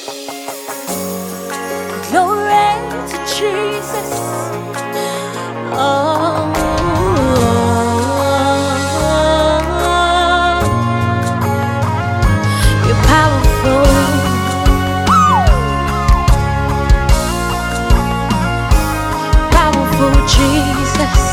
Glory to Jesus. Oh, you're powerful. Powerful Jesus.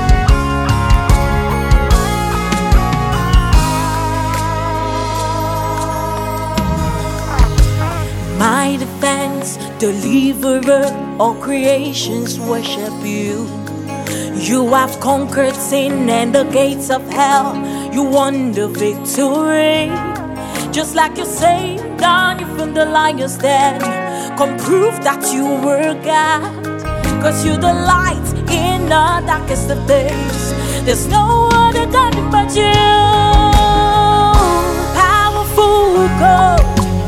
My defense, deliverer, all creations worship you. You have conquered sin and the gates of hell. You won the victory. Just like you saved Daniel from the lion's den. Come prove that you were God. Cause you're the light in the darkest of days. There's no other God but you. Powerful God.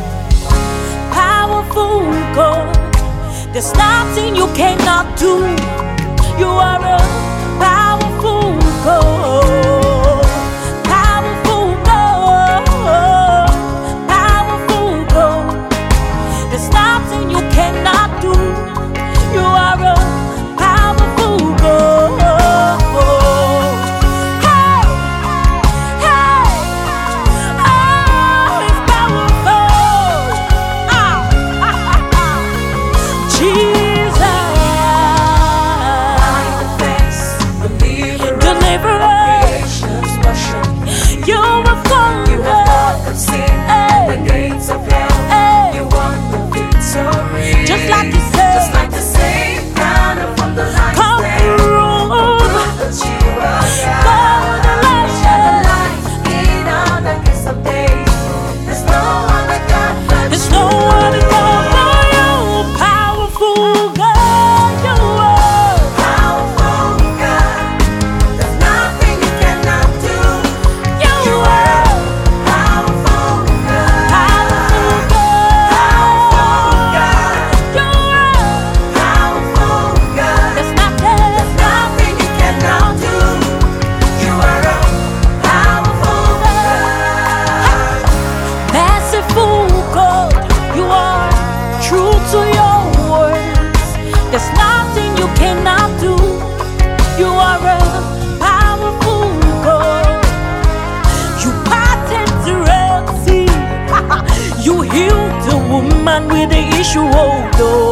God, there's nothing you cannot do. You are a powerful God. Powerful God. Powerful God. There's nothing you cannot do. You are a powerful God. Hey, hey, oh, it's powerful. Jesus, deliverer, you have conquered sin and the gates of hell. You won the victory. Just like you said, the same crown from the lion's come den. through. That you are God. Shine the light in all the gates of days. There's no other God but There's no other God but you. Powerful God, you are. powerful God. There's nothing you cannot do. You are. Powerful God. Powerful God. You are. Powerful God. There's nothing. Nothing you cannot do. You are a powerful God. Merciful God, you are true to your words. There's nothing you cannot do. You are a powerful God. You parted the Red Sea. You healed the woman with the issue of blood.